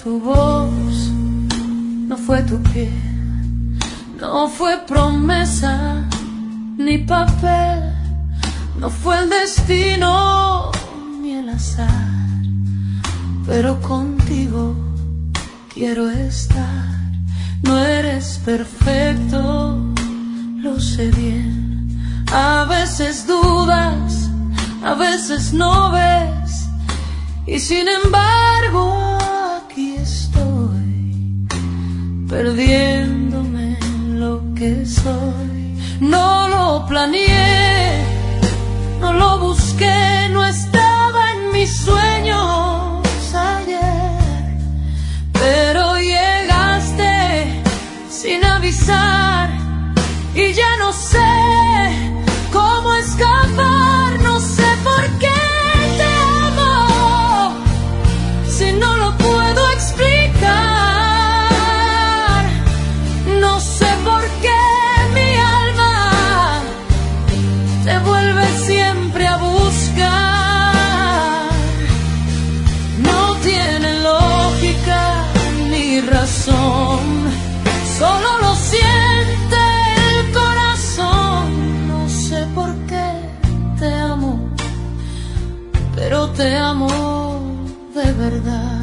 tu voz, no fue tu piel, no fue promesa ni papel, no fue el destino ni el azar, pero contigo quiero estar. No eres perfecto, lo sé bien. A veces dudas, a veces no ves, y sin embargo aquí estoy, perdiéndome en lo que soy. No lo planeé, no lo busqué, no estaba en mis sueños ayer, pero llegaste sin avisar y ya no sé cómo escapar, no sé por qué te amo, si no lo puedo explicar, no sé por qué mi alma te vuelve siempre a buscar, no tiene lógica ni razón, solo lo siente el corazón, no sé por qué te amo, pero te amo de verdad.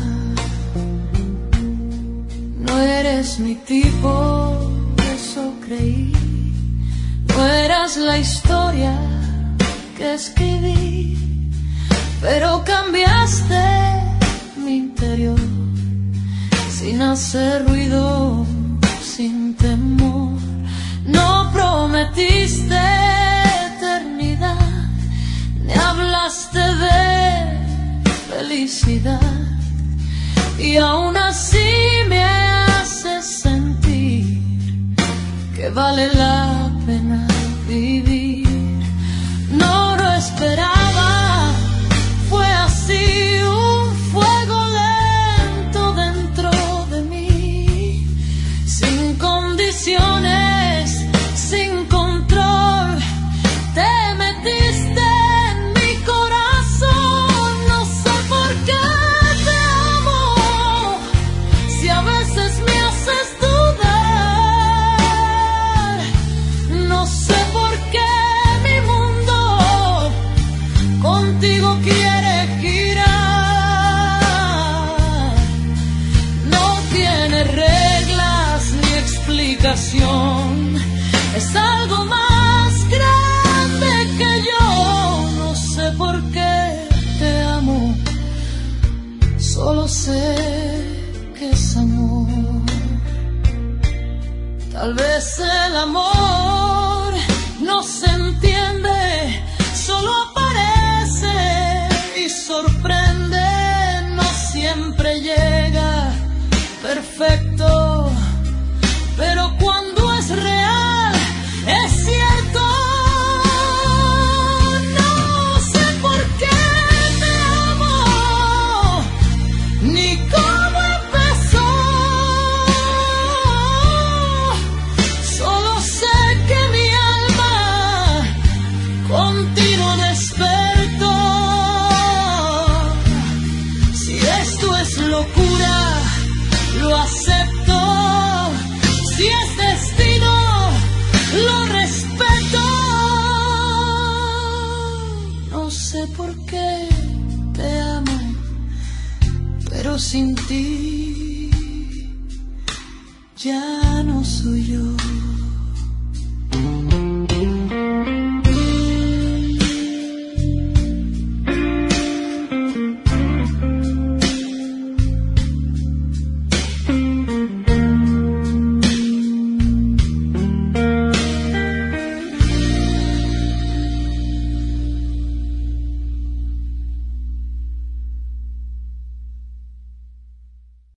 No eres mi tipo, eso creí, no eras la historia que escribí, pero cambiaste mi interior sin hacer ruido, sin temor. No prometiste eternidad, ni hablaste de felicidad, y aún así me haces sentir que vale la pena vivir. No lo esperaba, fue así, un fuego lento dentro de mí, sin condiciones, sin control, te metiste en mi corazón, no sé por qué te amo, si a veces me haces dudar, no sé por qué mi mundo contigo quiere girar, no tiene reglas ni explicación, es algo más grande que yo, no sé por qué te amo, solo sé que es amor. Tal vez el amor no se entiende, solo aparece y sorprende, no siempre llega perfecto, pero cuando es real, es cierto. No sé por qué te amo, ni cómo empezó, solo sé que mi alma contigo despertó. Si esto es locura, lo acepto, si es destino, lo respeto. No sé por qué te amo, pero sin ti ya no soy yo.